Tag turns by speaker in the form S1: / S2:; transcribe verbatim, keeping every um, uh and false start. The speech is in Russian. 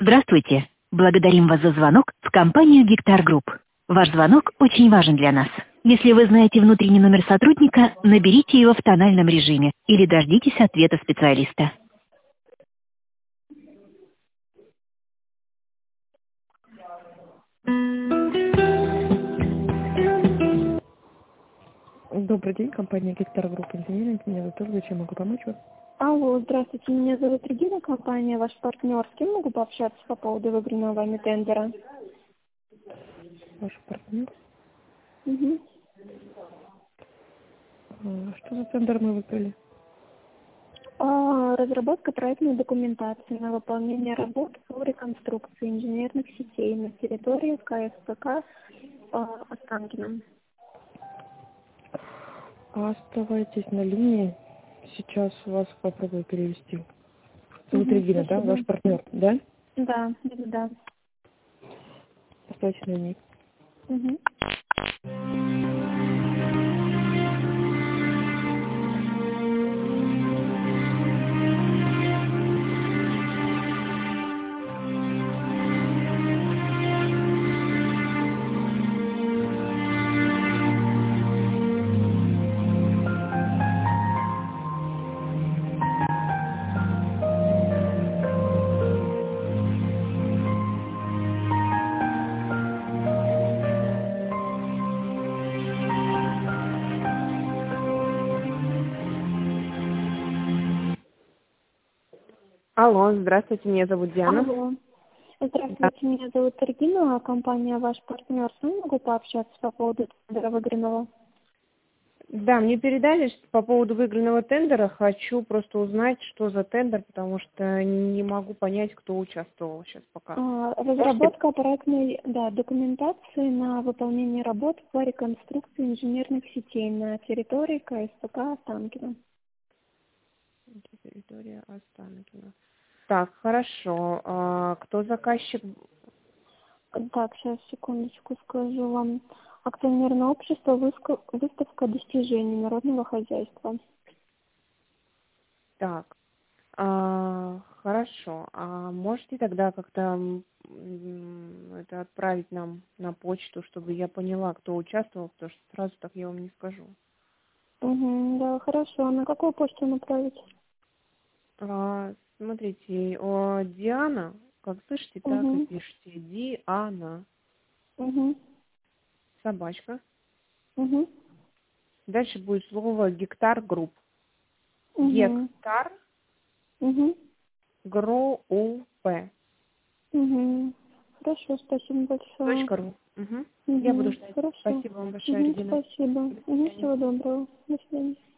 S1: Здравствуйте. Благодарим вас за звонок в компанию Гектар Групп. Ваш звонок очень важен для нас. Если вы знаете внутренний номер сотрудника, наберите его в тональном режиме или дождитесь ответа специалиста.
S2: Добрый день, компания Гектар Групп Инжиниринг. Меня зовут Ольга, чем могу помочь вас?
S3: Алло, здравствуйте, меня зовут Регина, компания «Ваш партнер». С кем могу пообщаться по поводу выигранного вами тендера?
S2: Ваш партнер.
S3: Угу.
S2: А, Что за тендер мы выиграли?
S3: А, разработка проектной документации на выполнение работ по реконструкции инженерных сетей на территории КСПК а, Останкино.
S2: Оставайтесь на линии. Сейчас вас попробую перевести. Зовут
S3: Угу,
S2: Регина, да?
S3: спасибо.
S2: Ваш партнер, да?
S3: Да, да, да.
S2: Оставайтесь на линии.
S3: Угу.
S2: Алло, здравствуйте, меня зовут Диана.
S3: Алло.
S2: Да.
S3: Здравствуйте, меня зовут Регина, а компания «Ваш партнер». С вами могу пообщаться по поводу тендера выигранного?
S2: Да, мне передали что по поводу выигранного тендера. Хочу просто узнать, что за тендер, потому что не могу понять, кто участвовал сейчас пока.
S3: А, Разработка проектной, да, документации на выполнение работ по реконструкции инженерных сетей на территории КСПК Останкино.
S2: Территория Останкино. Так, хорошо. А кто заказчик?
S3: Так, сейчас, секундочку, скажу вам. Акционерное общество «Выска- «Выставка достижений народного хозяйства».
S2: Так, а, хорошо. А можете тогда как-то м, это отправить нам на почту, чтобы я поняла, кто участвовал, потому что сразу так я вам не скажу.
S3: Угу, да, хорошо. А на какую почту направить?
S2: А, смотрите, о, Диана, как слышите, так и
S3: Угу,
S2: пишите. Диана,
S3: угу,
S2: собачка.
S3: угу,
S2: Дальше будет слово гектар групп.
S3: угу,
S2: Гектар
S3: угу,
S2: групп.
S3: угу. Хорошо, спасибо большое.
S2: Точка ру. Угу. Я буду
S3: Угу,
S2: ждать.
S3: хорошо.
S2: Спасибо вам большое,
S3: Угу,
S2: Регина.
S3: спасибо.
S2: До
S3: Угу,
S2: свидания.
S3: всего доброго. До свидания.